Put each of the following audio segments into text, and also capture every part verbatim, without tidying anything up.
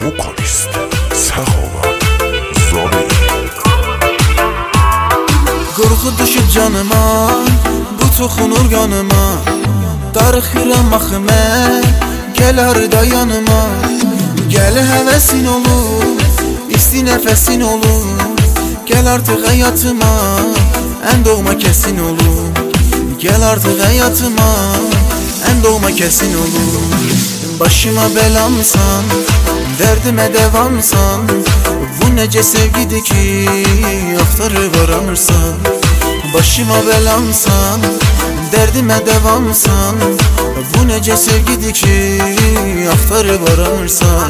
vokalist Səxavət Zariyev. Qorxu düşüb canıma, bu toxunur qanıma. Darıxıram axı mən, gəl arda yanıma. Gəl həvəsin olur, isti nəfəsin olur. Gəl artıq həyatıma, ən doğma kəsin olur. Gəl artıq həyatıma, ən doğma kəsin olur. Başıma bəlamsan, dərdimə devamsan. Bu necə sevgidir ki, axtarıb aramırsan. Başıma bəlamsan, dərdimə devamsan. Bu necə sevgidir ki, axtarıb aramırsan.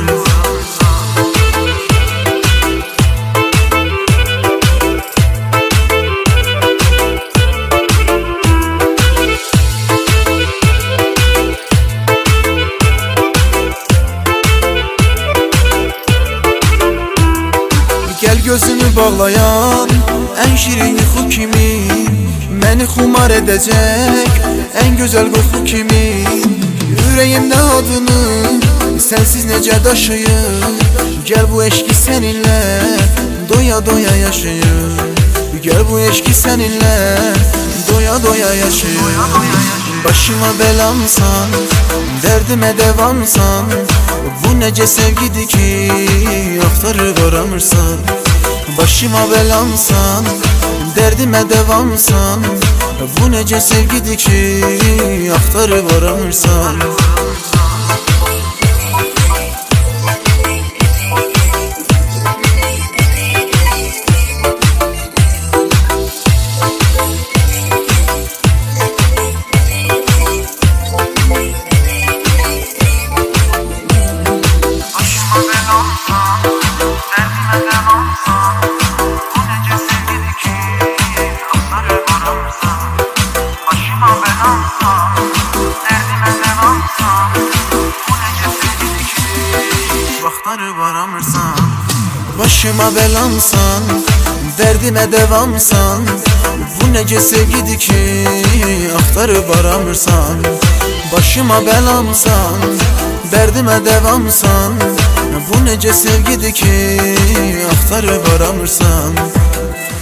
Gəl gözümü bağlayan ən şirin yuxu kimi. Məni xumar edəcək ən gözəl qoxu kimi. Ürəyimdə adını sənsiz necə daşıyır. Gəl bu eşki səninlə doya doya yaşayır. Gəl bu eşki səninlə doya doya yaşayır. Başıma bəlamsan, dərdimə devamsan. Bu necə sevgidir ki, axtarıb aramırsan. Başıma bəlamsan, dərdimə devamsan. Bu necə sevgidir ki, axtarıb aramırsan. Başıma bəlamsan, dərdimə devamsan. Bu necə sevgidir ki, axtarıb aramırsan. Başıma bəlamsan, dərdimə devamsan. Bu necə sevgidir ki, axtarıb aramırsan.